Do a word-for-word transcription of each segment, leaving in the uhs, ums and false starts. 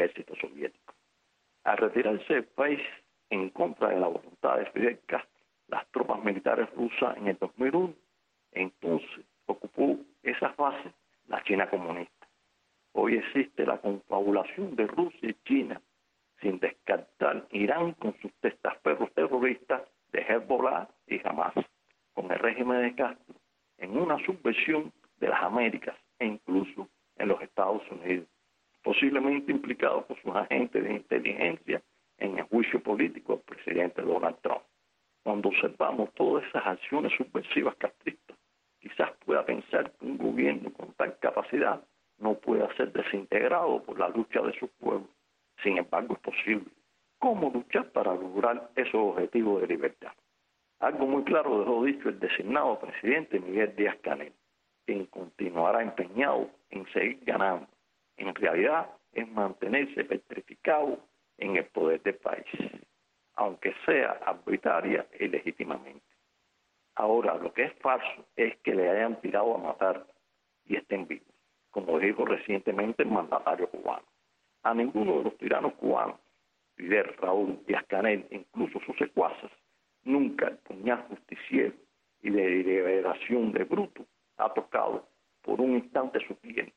ejército soviético. Al retirarse del país en contra de la voluntad de Fidel Castro, las tropas militares rusas en el dos mil uno, entonces ocupó esas bases la China comunista. Hoy existe la confabulación de Rusia y China, sin descartar Irán con sus testaferros terroristas de Hezbollah y Hamas, con el régimen de Castro, en una subversión de las Américas e incluso en los Estados Unidos, posiblemente implicado por sus agentes de inteligencia en el juicio político del presidente Donald Trump. Cuando observamos todas esas acciones subversivas castristas, quizás pueda pensar que un gobierno con tal capacidad no pueda ser desintegrado por la lucha de sus pueblos. Sin embargo, es posible. ¿Cómo luchar para lograr esos objetivos de libertad? Algo muy claro dejó dicho el designado presidente Miguel Díaz-Canel, quien continuará empeñado en seguir ganando. En realidad es mantenerse petrificado en el poder del país, aunque sea arbitraria y legítimamente. Ahora, lo que es falso es que le hayan tirado a matar y estén vivos, como dijo recientemente el mandatario cubano. A ninguno de los tiranos cubanos, Fidel, Raúl, Díaz-Canel, incluso sus secuaces, nunca el puñal justiciero y de liberación de bruto ha tocado por un instante su piel.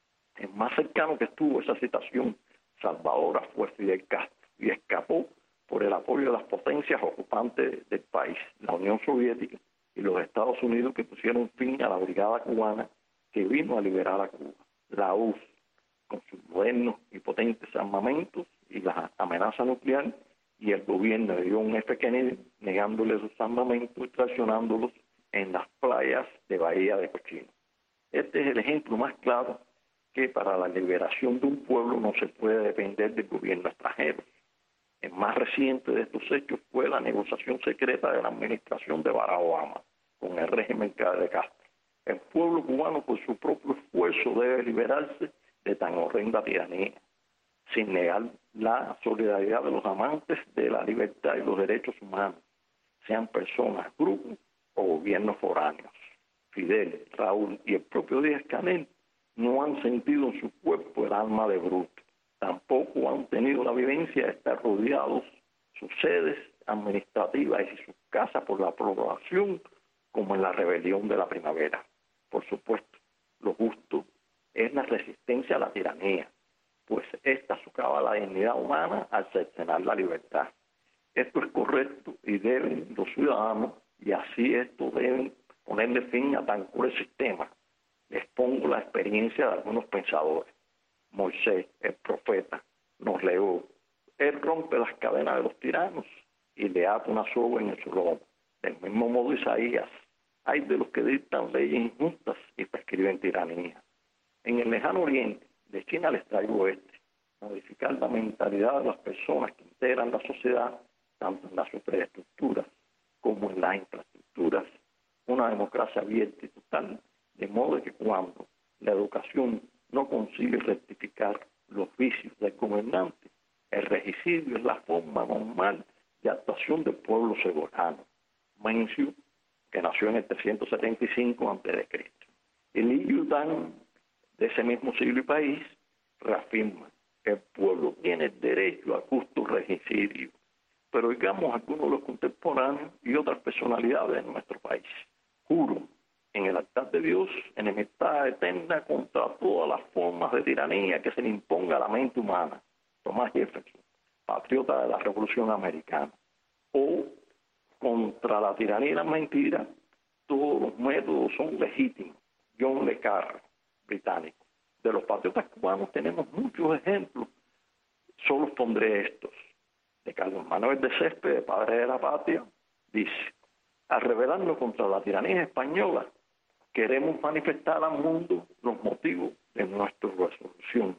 El más cercano que estuvo a esa situación salvadora fue Fidel Castro y escapó por el apoyo de las potencias ocupantes del país, la Unión Soviética y los Estados Unidos, que pusieron fin a la brigada cubana que vino a liberar a Cuba. La U R S S, con sus modernos y potentes armamentos y la amenaza nuclear, y el gobierno de John F. Kennedy negándole sus armamentos y traicionándolos en las playas de Bahía de Cochino. Este es el ejemplo más claro que para la liberación de un pueblo no se puede depender del gobierno extranjero. El más reciente de estos hechos fue la negociación secreta de la administración de Barack Obama con el régimen de Castro. El pueblo cubano por su propio esfuerzo debe liberarse de tan horrenda tiranía, sin negar la solidaridad de los amantes de la libertad y los derechos humanos, sean personas, grupos o gobiernos foráneos. Fidel, Raúl y el propio Díaz-Canel no han sentido en su cuerpo el alma de bruto. Tampoco han tenido la vivencia de estar rodeados sus sedes administrativas y sus casas por la población como en la rebelión de la primavera. Por supuesto, lo justo es la resistencia a la tiranía, pues esta socava la dignidad humana al cercenar la libertad. Esto es correcto y deben los ciudadanos, y así esto deben ponerle fin a tan cruel sistema. Les pongo la experiencia de algunos pensadores. Moisés, el profeta, nos legó. Él rompe las cadenas de los tiranos y le ata una soga en el su lomo. Del mismo modo Isaías, hay de los que dictan leyes injustas y prescriben tiranía. En el lejano oriente, de China les traigo este: modificar la mentalidad de las personas que integran la sociedad, tanto en las superestructuras como en las infraestructuras, una democracia abierta y total, de modo que cuando la educación no consigue rectificar los vicios del gobernante, el regicidio es la forma normal de actuación del pueblo soberano. Mencio, que nació en el trescientos setenta y cinco antes de Cristo. El Li Yutang, de ese mismo siglo y país, reafirma que el pueblo tiene el derecho a justo regicidio. Pero digamos algunos de los contemporáneos y otras personalidades de nuestro país. Juro en el altar de Dios enemistad eterna contra todas las formas de tiranía que se le imponga a la mente humana. Thomas Jefferson, patriota de la Revolución Americana. O contra la tiranía y la mentira, todos los métodos son legítimos. John Le Carre, británico. De los patriotas cubanos tenemos muchos ejemplos. Solo pondré estos. De Carlos Manuel de Céspedes, padre de la patria, dice: al rebelarnos contra la tiranía española, queremos manifestar al mundo los motivos de nuestra resolución.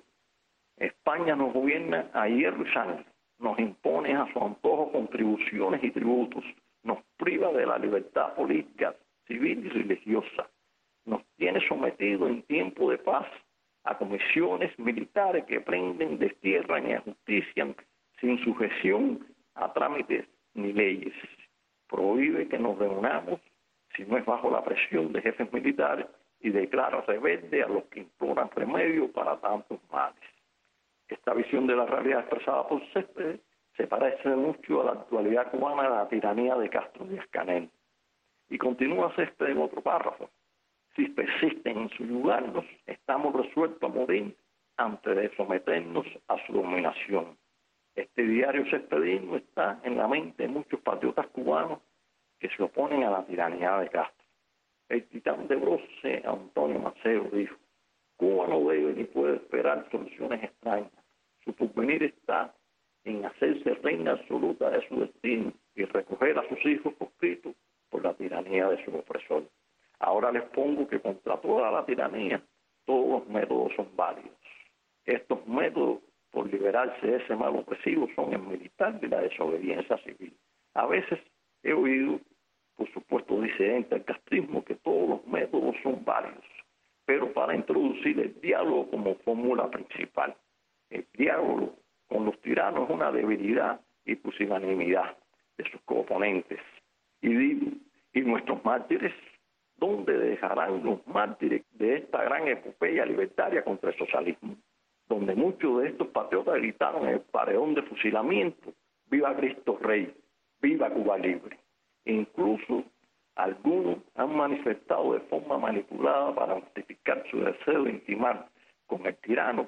España nos gobierna a hierro y sangre, nos impone a su antojo contribuciones y tributos, nos priva de la libertad política, civil y religiosa, nos tiene sometidos en tiempo de paz a comisiones militares que prenden, destierran y ajustician sin sujeción a trámites ni leyes. Prohíbe que nos reunamos si no es bajo la presión de jefes militares y declara rebelde a los que imploran remedio para tantos males. Esta visión de la realidad expresada por Céspedes se parece mucho a la actualidad cubana de la tiranía de Castro Díaz-Canel. Y continúa Céspedes en otro párrafo. Si persisten en subyugarnos, estamos resueltos a morir antes de someternos a su dominación. Este diario cespedino está en la mente de muchos patriotas cubanos que se oponen a la tiranía de Castro. El titán de bronce Antonio Maceo dijo: Cuba no debe ni puede esperar soluciones extrañas. Su porvenir está en hacerse reina absoluta de su destino y recoger a sus hijos conscritos por la tiranía de su opresor. Ahora les pongo que contra toda la tiranía, todos los métodos son válidos. Estos métodos, por liberarse de ese mal opresivo, son el militar y la desobediencia civil. A veces he oído, por supuesto, disidentes del castrismo, que todos los métodos son válidos, pero para introducir el diálogo como fórmula principal. El diálogo con los tiranos es una debilidad y pusilanimidad de sus componentes. Y digo, ¿y nuestros mártires? ¿Dónde dejarán los mártires de esta gran epopeya libertaria contra el socialismo? Donde muchos de estos patriotas gritaron en el paredón de fusilamiento: ¡Viva Cristo Rey! ¡Viva Cuba Libre! E incluso algunos han manifestado de forma manipulada para justificar su deseo de intimar con el tirano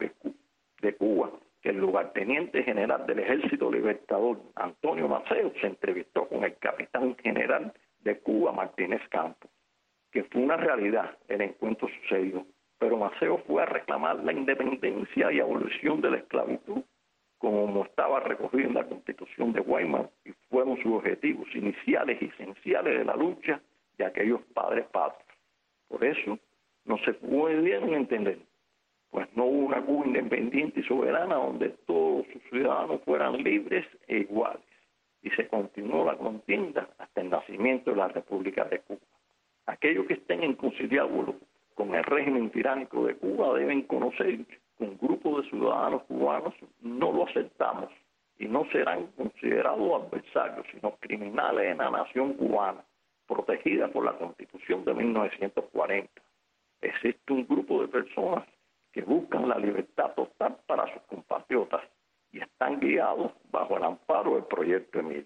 de Cuba, que el lugarteniente general del Ejército Libertador, Antonio Maceo, se entrevistó con el capitán general de Cuba, Martínez Campos, que fue una realidad. El encuentro sucedió, pero Maceo fue a reclamar la independencia y abolición de la esclavitud, como estaba recogido en la Constitución de Weimar, y fueron sus objetivos iniciales y esenciales de la lucha de aquellos padres patrios. Por eso no se pudieron entender, pues no hubo una Cuba independiente y soberana donde todos sus ciudadanos fueran libres e iguales, y se continuó la contienda hasta el nacimiento de la República de Cuba. Aquellos que estén en conciliábulo con el régimen tiránico de Cuba deben conocer que un grupo de ciudadanos cubanos no lo aceptamos y no serán considerados adversarios, sino criminales en la nación cubana, protegida por la Constitución de mil novecientos cuarenta. Existe un grupo de personas que buscan la libertad total para sus compatriotas y están guiados bajo el amparo del Proyecto Emilia.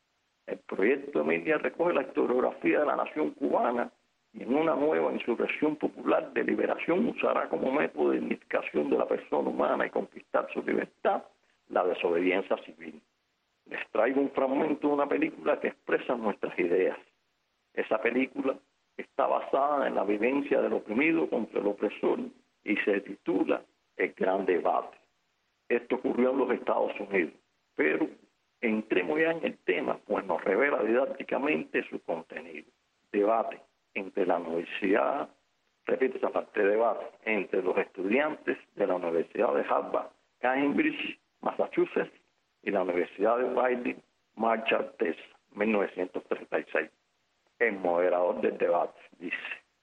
El Proyecto Emilia recoge la historiografía de la nación cubana y en una nueva insurrección popular de liberación usará como método de dignificación de la persona humana y conquistar su libertad la desobediencia civil. Les traigo un fragmento de una película que expresa nuestras ideas. Esa película está basada en la vivencia del oprimido contra el opresor y se titula El Gran Debate. Esto ocurrió en los Estados Unidos, pero entremos ya en el tema, pues nos revela didácticamente su contenido. Debate entre la universidad, repite esa parte, debate entre los estudiantes de la Universidad de Harvard, Cambridge, Massachusetts, y la Universidad de Wiley, Marshall, Texas, mil novecientos treinta y seis. El moderador del debate dice: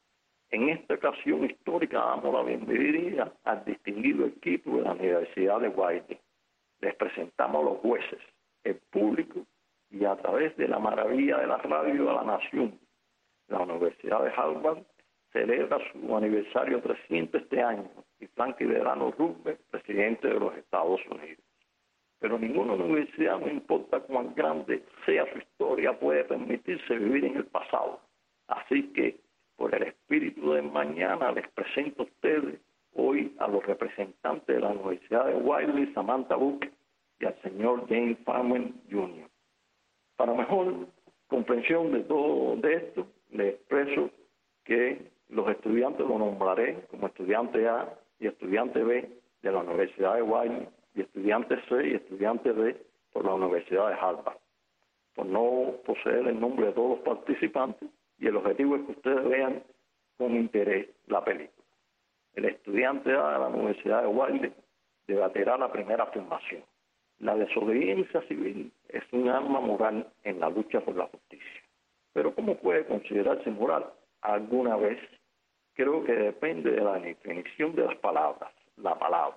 en esta ocasión histórica damos la bienvenida al distinguido equipo de la Universidad de Wiley. Les presentamos a los jueces, el público y a través de la maravilla de la radio de la nación. La Universidad de Harvard celebra su aniversario trescientos este año y Franklin Delano Roosevelt, presidente de los Estados Unidos. Pero ninguna universidad, no importa cuán grande sea su historia, puede permitirse vivir en el pasado. Así que, por el espíritu del mañana, les presento a ustedes hoy a los representantes de la Universidad de Wiley, Samantha Buck, y al señor James Farmer junior Para mejor comprensión de todo de esto, les expreso que los estudiantes los nombraré como estudiante A y estudiante B de la Universidad de Wiley, y estudiante C y estudiante D por la Universidad de Harvard, por no poseer el nombre de todos los participantes, y el objetivo es que ustedes vean con interés la película. El estudiante A de la Universidad de Wiley debatirá la primera afirmación: la desobediencia civil es un arma moral en la lucha por la justicia. Pero ¿cómo puede considerarse moral? Alguna vez creo que depende de la definición de las palabras, la palabra.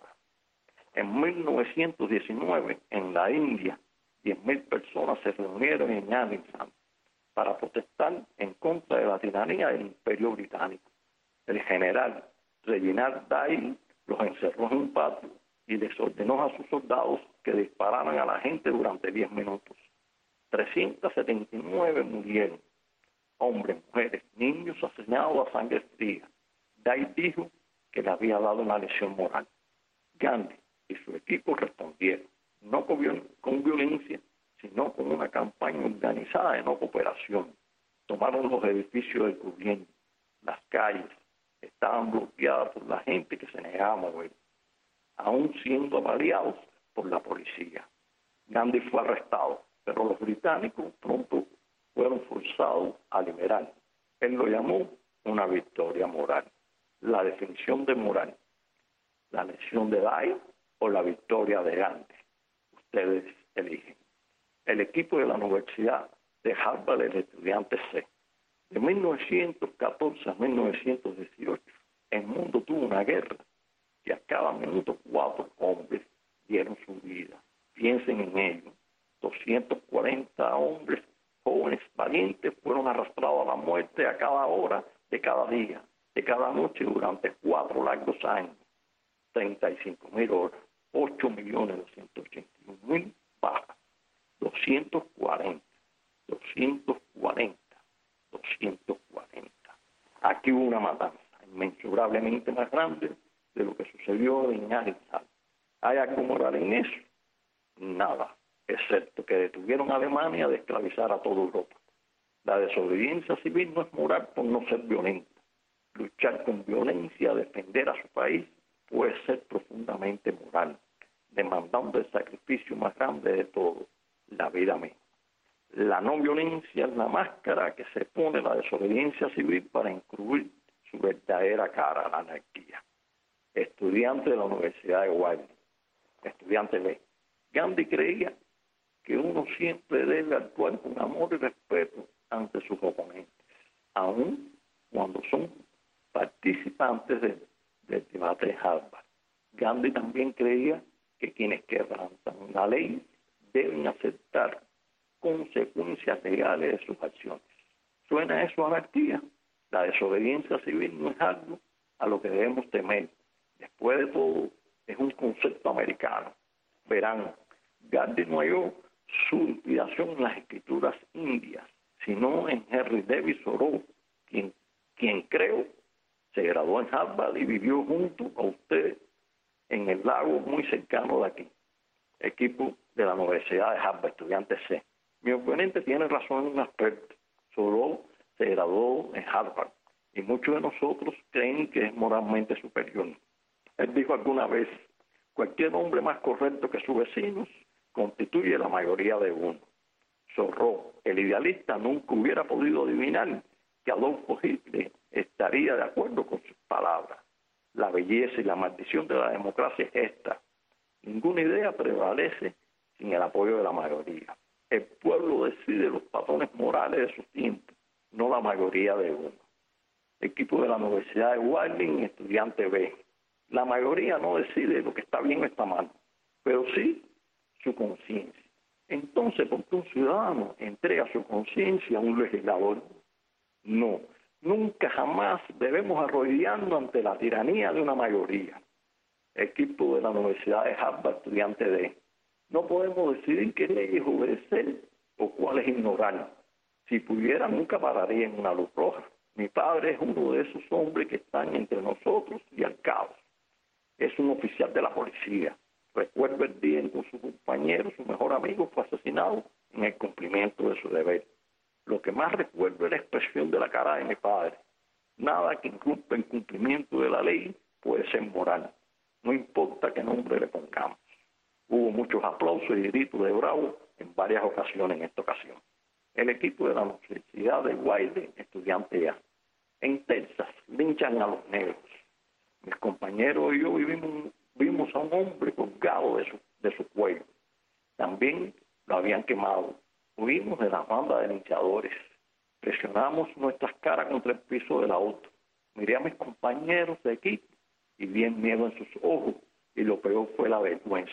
En mil novecientos diecinueve, en la India, diez mil personas se reunieron en Arlington para protestar en contra de la tiranía del Imperio Británico. El general Reginald Dyle los encerró en un patio y les ordenó a sus soldados que dispararan a la gente durante diez minutos. trescientos setenta y nueve murieron, hombres, mujeres, niños asesinados a sangre fría. Day dijo que le había dado una lesión moral. Gandhi y su equipo respondieron, no con, viol con violencia, sino con una campaña organizada de no cooperación. Tomaron los edificios del gobierno, las calles estaban bloqueadas por la gente que se negaba a mover, aún siendo avaliados por la policía. Gandhi fue arrestado, pero los británicos pronto fueron forzados a liberar. Él lo llamó una victoria moral. La definición de moral, la lesión de Day o la victoria de Gandhi. Ustedes eligen. El equipo de la Universidad de Harvard, el estudiante C. De mil novecientos catorce a mil novecientos dieciocho, el mundo tuvo una guerra y a cada minuto cuatro hombres dieron su vida. Piensen en ello. doscientos cuarenta hombres jóvenes, valientes, fueron arrastrados a la muerte a cada hora de cada día, de cada noche durante cuatro largos años. treinta y cinco mil horas, ocho millones doscientos ochenta y un mil bajas, doscientos cuarenta, doscientos cuarenta, doscientos cuarenta. Aquí hubo una matanza inmensurablemente más grande de lo que sucedió en Arizal. ¿Hay algo moral en eso? Nada, excepto que detuvieron a Alemania de esclavizar a toda Europa. La desobediencia civil no es moral por no ser violenta. Luchar con violencia, defender a su país, puede ser profundamente moral, demandando el sacrificio más grande de todo, la vida misma. La no violencia es la máscara que se pone la desobediencia civil para encubrir su verdadera cara, la anarquía. Estudiante de la Universidad de Wiley, estudiante B. Gandhi creía que uno siempre debe actuar con amor y respeto ante sus oponentes, aun cuando son participantes de, del debate de Harvard. Gandhi también creía que quienes quebrantan la ley deben aceptar consecuencias legales de sus acciones. ¿Suena eso a anarquía? La desobediencia civil no es algo a lo que debemos temer. Después de todo, es un concepto americano. Verán, Gandhi no halló su inspiración en las escrituras indias, sino en Henry David Thoreau, quien, quien creo se graduó en Harvard y vivió junto a usted en el lago muy cercano de aquí, equipo de la Universidad de Harvard, estudiante C. Mi oponente tiene razón en un aspecto. Thoreau se graduó en Harvard y muchos de nosotros creen que es moralmente superior. Él dijo alguna vez, cualquier hombre más correcto que sus vecinos constituye la mayoría de uno. Thoreau, el idealista, nunca hubiera podido adivinar que Adolfo Hitler estaría de acuerdo con sus palabras. La belleza y la maldición de la democracia es esta. Ninguna idea prevalece sin el apoyo de la mayoría. El pueblo decide los patrones morales de sus tiempos, no la mayoría de uno. Equipo de la Universidad de Wiley, estudiante B. La mayoría no decide lo que está bien o está mal, pero sí su conciencia. Entonces, ¿por qué un ciudadano entrega su conciencia a un legislador? No, nunca jamás debemos arrodillarnos ante la tiranía de una mayoría. Equipo de la Universidad de Harvard, estudiante D. No podemos decidir qué leyes obedecer o cuáles ignorar. Si pudiera, nunca pararía en una luz roja. Mi padre es uno de esos hombres que están entre nosotros y al caos. Es un oficial de la policía. Recuerdo el día en que su compañero, su mejor amigo, fue asesinado en el cumplimiento de su deber. Lo que más recuerdo es la expresión de la cara de mi padre. Nada que incumpa el cumplimiento de la ley puede ser moral. No importa qué nombre le pongamos. Hubo muchos aplausos y gritos de bravo en varias ocasiones en esta ocasión. El equipo de la Universidad de Wiley, estudiante A. En Texas, linchan a los negros. Mis compañeros y yo vivimos, vimos a un hombre colgado de su, de su cuello. También lo habían quemado. Huimos de la banda de linchadores. Presionamos nuestras caras contra el piso del auto. Miré a mis compañeros de equipo y vi el miedo en sus ojos, y lo peor fue la vergüenza.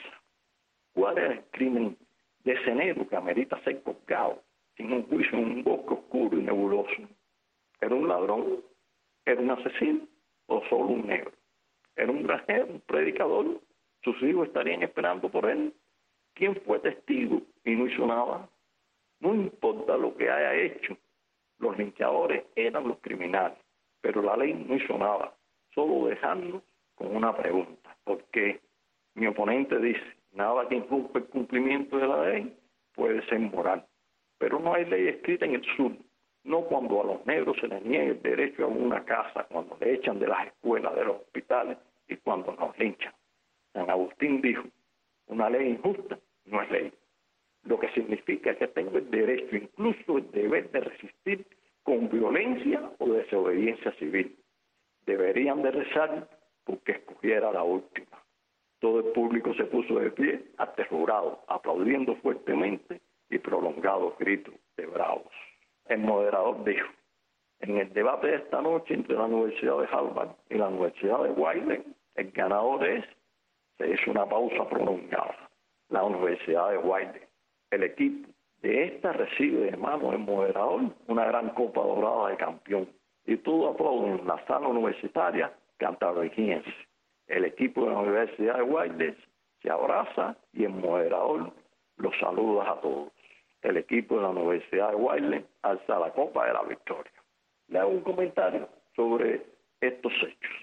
¿Cuál era el crimen de ese negro que amerita ser colgado sin un juicio en un bosque oscuro y nebuloso? ¿Era un ladrón? ¿Era un asesino? ¿O solo un negro? ¿Era un granjero, un predicador sus hijos estarían esperando por él. ¿Quién fue testigo y no hizo nada? No importa lo que haya hecho, los linchadores eran los criminales, pero la ley no hizo nada, solo dejarnos con una pregunta, porque mi oponente dice, nada que inculpe el cumplimiento de la ley puede ser moral, pero no hay ley escrita en el sur, no cuando a los negros se les niegue el derecho a una casa, cuando le echan de las escuelas, de los hospitales y cuando nos linchan. San Agustín dijo, una ley injusta no es ley, lo que significa que tengo el derecho, incluso el deber de resistir con violencia o desobediencia civil. Deberían de rezar porque escogiera la última. Todo el público se puso de pie, aterrorado, aplaudiendo fuertemente y prolongados gritos de bravos. El moderador dijo, en el debate de esta noche entre la Universidad de Harvard y la Universidad de Wiley, el ganador es, se hizo una pausa prolongada, la Universidad de Wiley. El equipo de esta recibe de mano del moderador una gran copa dorada de campeón y todo aplauden en la sala universitaria cantabrigiense. El equipo de la Universidad de Wiley se abraza y el moderador los saluda a todos. El equipo de la Universidad de Wiley alza la copa de la victoria. Le hago un comentario sobre estos hechos.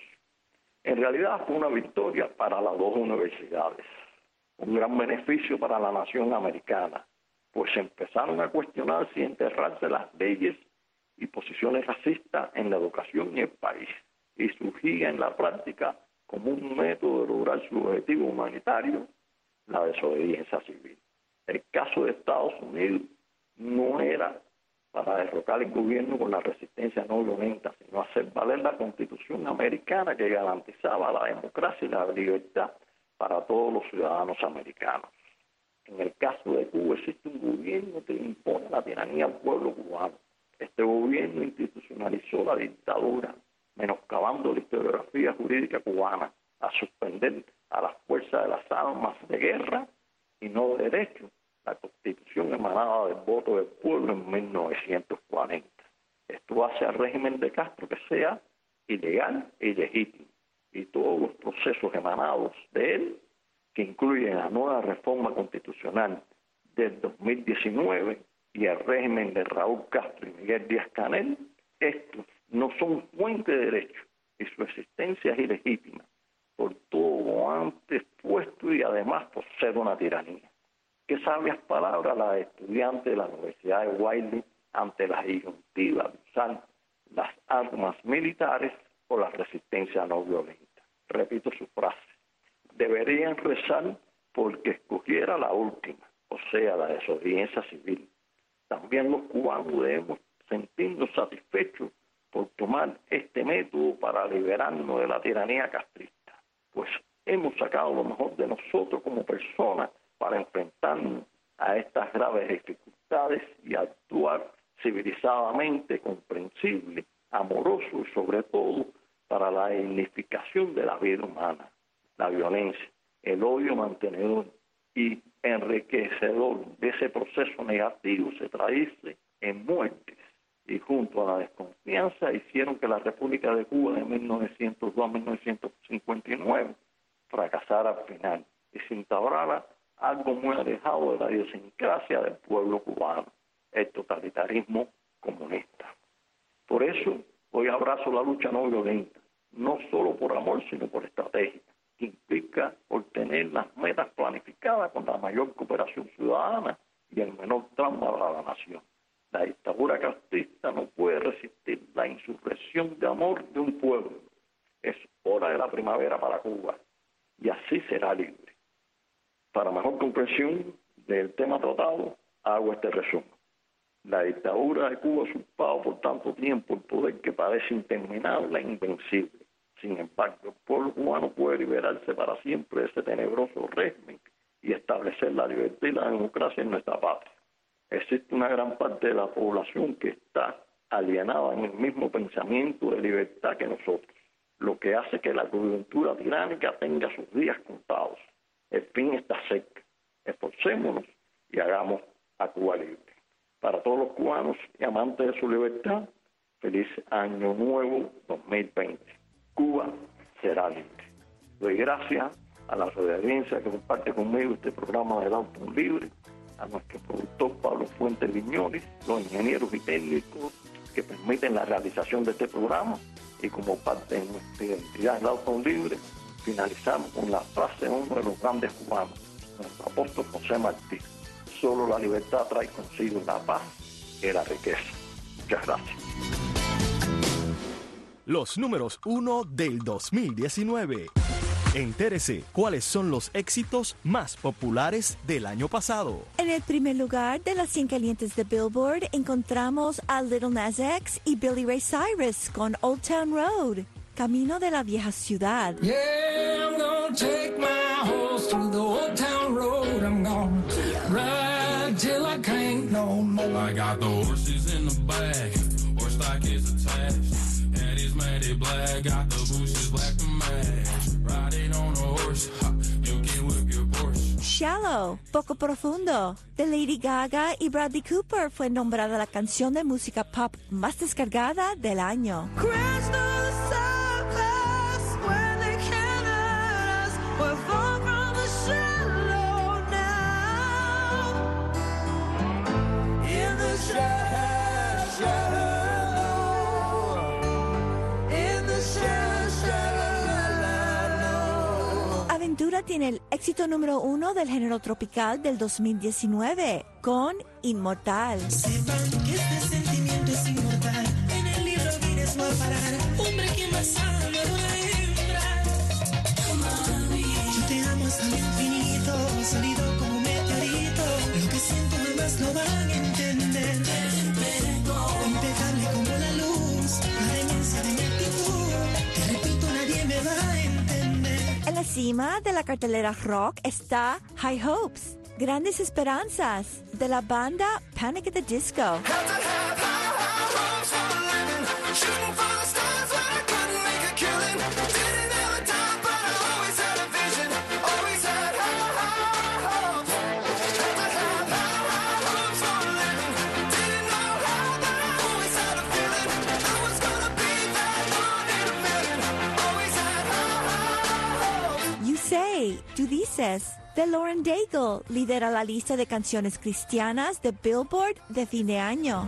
En realidad fue una victoria para las dos universidades, un gran beneficio para la nación americana, pues empezaron a cuestionar si enterrarse las leyes y posiciones racistas en la educación y el país, y surgía en la práctica como un método de lograr su objetivo humanitario, la desobediencia civil. El caso de Estados Unidos no era para derrocar el gobierno con la resistencia no violenta, sino hacer valer la Constitución americana que garantizaba la democracia y la libertad para todos los ciudadanos americanos. En el caso de Cuba existe un gobierno que impone la tiranía al pueblo cubano. Este gobierno institucionalizó la dictadura, menoscabando la historiografía jurídica cubana, a suspender a las fuerzas de las armas de guerra y no de derecho la Constitución emanada del voto del pueblo en mil novecientos cuarenta. Esto hace al régimen de Castro que sea ilegal e ilegítimo, y todos los procesos emanados de él, que incluyen la nueva reforma constitucional del dos mil diecinueve y el régimen de Raúl Castro y Miguel Díaz-Canel, estos no son fuente de derecho y su existencia es ilegítima por todo lo antes puesto y además por ser una tiranía. Qué sabias palabras las de estudiantes de la Universidad de Wiley ante la disyuntiva de usar las armas militares o la resistencia no violenta. Repito su frase. Deberían rezar porque escogiera la última, o sea, la desobediencia civil. También los cubanos debemos sentirnos satisfechos por tomar este método para liberarnos de la tiranía castrista, pues hemos sacado lo mejor de nosotros como personas para enfrentarnos a estas graves dificultades y actuar civilizadamente, comprensible, amoroso y sobre todo para la dignificación de la vida humana. La violencia, el odio mantenedor y enriquecedor de ese proceso negativo se traduce en muertes y junto a la desconfianza hicieron que la República de Cuba de mil novecientos dos a mil novecientos cincuenta y nueve fracasara al final y se instaurara algo muy alejado de la idiosincrasia del pueblo cubano, el totalitarismo comunista. Por eso hoy abrazo la lucha no violenta, no solo por amor sino por estrategia, que implica obtener las metas planificadas con la mayor cooperación ciudadana y el menor trauma para la nación. La dictadura castrista no puede resistir la insurrección de amor de un pueblo. Es hora de la primavera para Cuba y así será libre. Para mejor comprensión del tema tratado, hago este resumen. La dictadura de Cuba ha usurpado por tanto tiempo el poder que parece interminable e invencible. Sin embargo, el pueblo cubano puede liberarse para siempre de ese tenebroso régimen y establecer la libertad y la democracia en nuestra patria. Existe una gran parte de la población que está alienada en el mismo pensamiento de libertad que nosotros, lo que hace que la coyuntura tiránica tenga sus días contados. El fin está cerca. Esforcémonos y hagamos a Cuba libre. Para todos los cubanos y amantes de su libertad, feliz Año Nuevo dos mil veinte. Cuba será libre. Doy gracias a la audiencia que comparte conmigo este programa del Auto Libre, a nuestro productor Pablo Fuentes Viñoles, los ingenieros y técnicos que permiten la realización de este programa, y como parte de nuestra identidad del Auto Libre, finalizamos con la frase de uno de los grandes cubanos, nuestro apóstol José Martí: solo la libertad trae consigo la paz y la riqueza. Muchas gracias. Los números uno del dos mil diecinueve. Entérese cuáles son los éxitos más populares del año pasado. En el primer lugar de las cien calientes de Billboard encontramos a Little Nas X y Billy Ray Cyrus con Old Town Road, Camino de la Vieja Ciudad. Yeah, I'm gonna take my horse through the Old Town Road. I'm gonna ride till I can't no more. I got the horses in the back, horse stock is attached. Head is matted black, got the bushes black to match. Riding on a horse, ha, you can whip your Porsche. Shallow, Poco Profundo, de Lady Gaga y Bradley Cooper, fue nombrada la canción de música pop más descargada del año. Aventura tiene el éxito número uno del género tropical del dos mil diecinueve con Inmortal. Sepan que este sentimiento es inmortal. En el libro Guinness no va a parar. Hombre que más ama a una hembra. Yo te amo hasta el infinito, sólido como un meteorito. Lo que siento jamás lo van a entender. Impecable como la luz, la demencia de mi actitud. Te repito, nadie me va a entender. En la cima de la cartelera rock está High Hopes, Grandes Esperanzas, de la banda Panic at the Disco. Tú dices, de Lauren Daigle, lidera la lista de canciones cristianas de Billboard de fin de año.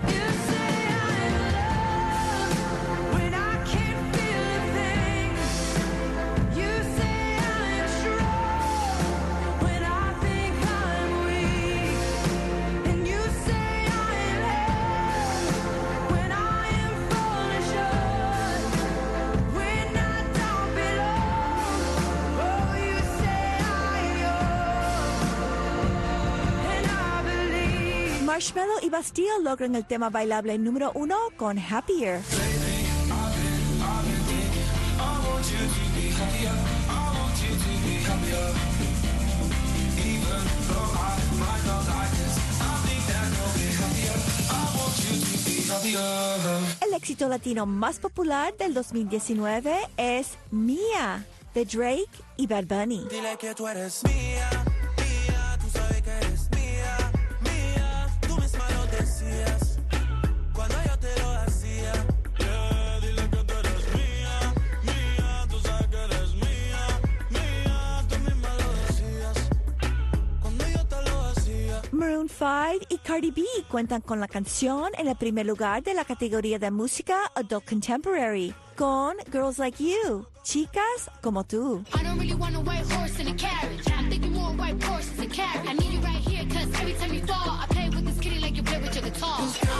Marshmello y Bastille logran el tema bailable número uno con Happier. El éxito latino más popular del dos mil diecinueve es Mía, de Drake y Bad Bunny. Dile que tú eres mía. Maroon five y Cardi B cuentan con la canción en el primer lugar de la categoría de música Adult Contemporary, con Girls Like You, Chicas como tú. I don't really want a white horse in a carriage. I'm thinking more white horses and carriage. I need you right here, cause every time you fall, I play with this kitty like you play with your guitar.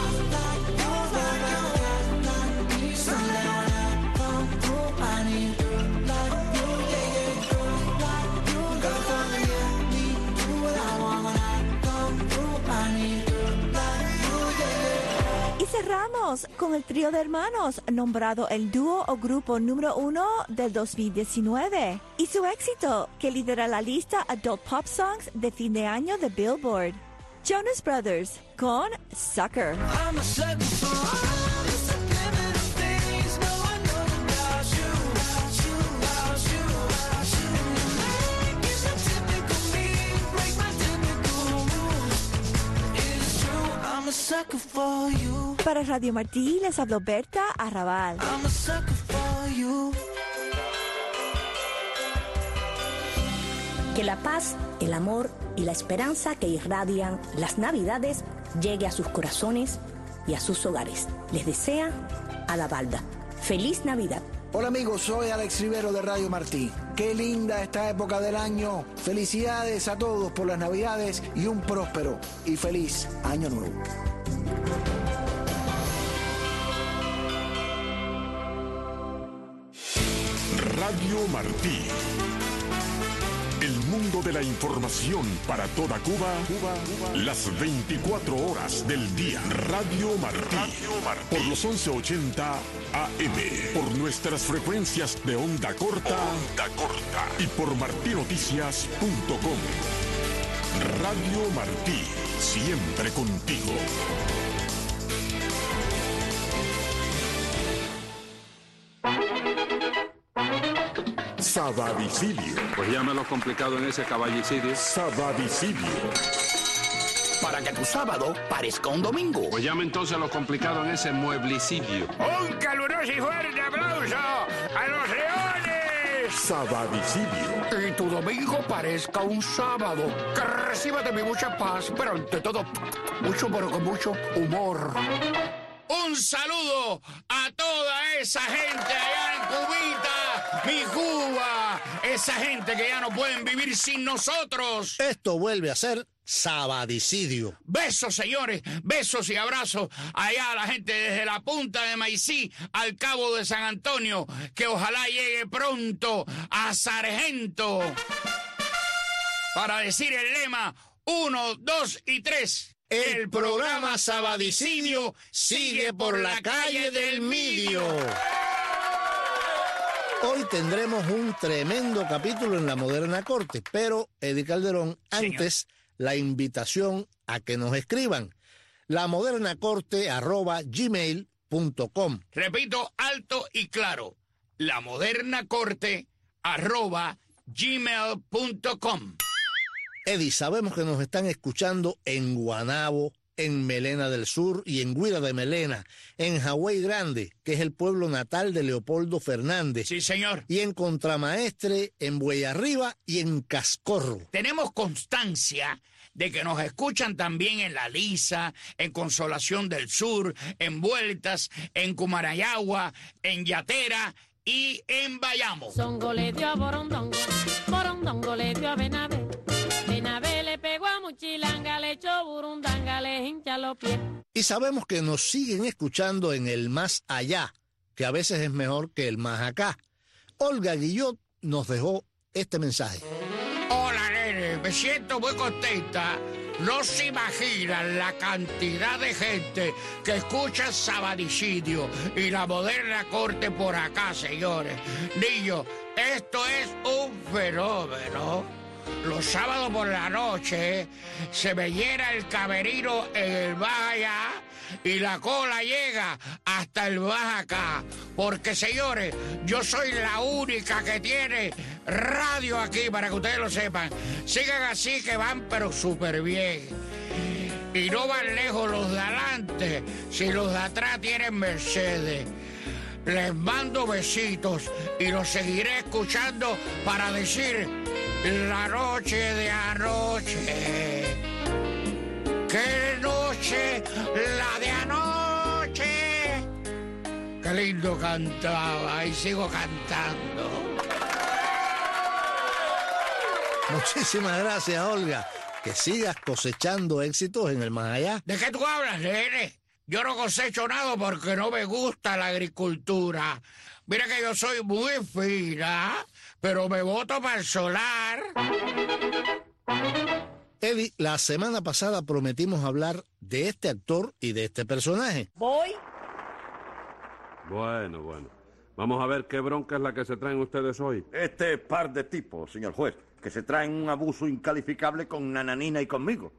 Y cerramos con el trío de hermanos, nombrado el dúo o grupo número uno del dos mil diecinueve, y su éxito, que lidera la lista Adult Pop Songs de fin de año de Billboard. Jonas Brothers con Sucker. I'm a sucker for all the subliminal things no one knows about you, about you, about you, about you. Make it so typical me, break my typical rules. It's true, I'm a sucker for you. Para Radio Martí les habló Berta Arrabal. I'm a sucker for you. Que la paz, el amor y la esperanza que irradian las Navidades llegue a sus corazones y a sus hogares. Les desea Ada Balda. ¡Feliz Navidad! Hola amigos, soy Alex Rivero de Radio Martí. Qué linda esta época del año. Felicidades a todos por las Navidades y un próspero y feliz Año Nuevo. Radio Martí. El mundo de la información para toda Cuba, Cuba, Cuba, las veinticuatro horas del día. Radio Martí. Radio Martí. Por los once ochenta A M. Por nuestras frecuencias de onda corta. Onda corta. Y por martinoticias punto com. Radio Martí. Siempre contigo. Sabadicidio. Pues llámalo complicado en ese caballicidio. Sabadicidio. Para que tu sábado parezca un domingo. Pues llame entonces lo complicado en ese mueblicidio. Un caluroso y fuerte aplauso a los leones. Sabadicidio. Y tu domingo parezca un sábado. Que reciba de mi mucha paz, pero ante todo, mucho, pero con mucho humor. Un saludo a toda esa gente allá en Cubita, mi Cuba. Esa gente que ya no pueden vivir sin nosotros. Esto vuelve a ser sabadicidio. Besos, señores, besos y abrazos allá a la gente desde la punta de Maicí al cabo de San Antonio, que ojalá llegue pronto a Sargento para decir el lema uno, dos y tres. El programa Sabadicidio sigue por la calle del Midio. Hoy tendremos un tremendo capítulo en La Moderna Corte, pero, Eddie Calderón, antes Señor. la invitación a que nos escriban. La Moderna Corte arroba gmail punto com. Repito, alto y claro. La Moderna Corte arroba gmail punto com. Eddie, sabemos que nos están escuchando en Guanabo, en Melena del Sur y en Guira de Melena, en Hawái Grande, que es el pueblo natal de Leopoldo Fernández. Sí, señor. Y en Contramaestre, en Buey Arriba y en Cascorro. Tenemos constancia de que nos escuchan también en La Lisa, en Consolación del Sur, en Vueltas, en Cumarayagua, en Yatera y en Bayamo. Songo le dio a Borondongo, Borondongo le dio a Benavé. Benavé le pegó a Muchilanga, le echó burundanga, le hincha los pies. Y sabemos que nos siguen escuchando en el más allá, que a veces es mejor que el más acá. Olga Guillot nos dejó este mensaje. Hola, nene, me siento muy contenta. No se imaginan la cantidad de gente que escucha Sabadicidio y La Moderna Corte por acá, señores. Niños, esto es un fenómeno. Los sábados por la noche se me llena el camerino en el más allá y la cola llega hasta el más acá. Porque, señores, yo soy la única que tiene radio aquí, para que ustedes lo sepan. Sigan así que van, pero súper bien. Y no van lejos los de adelante, si los de atrás tienen Mercedes. Les mando besitos y los seguiré escuchando para decir la noche de anoche. ¡Qué noche la de anoche! ¡Qué lindo cantaba! Y sigo cantando. Muchísimas gracias, Olga. Que sigas cosechando éxitos en el más allá. ¿De qué tú hablas, nene? Yo no cosecho nada porque no me gusta la agricultura. Mira que yo soy muy fina, pero me voto para el solar. Eddie, la semana pasada prometimos hablar de este actor y de este personaje. Voy. Bueno, bueno. Vamos a ver qué bronca es la que se traen ustedes hoy. Este par de tipos, señor juez, que se traen un abuso incalificable con Nananina y conmigo.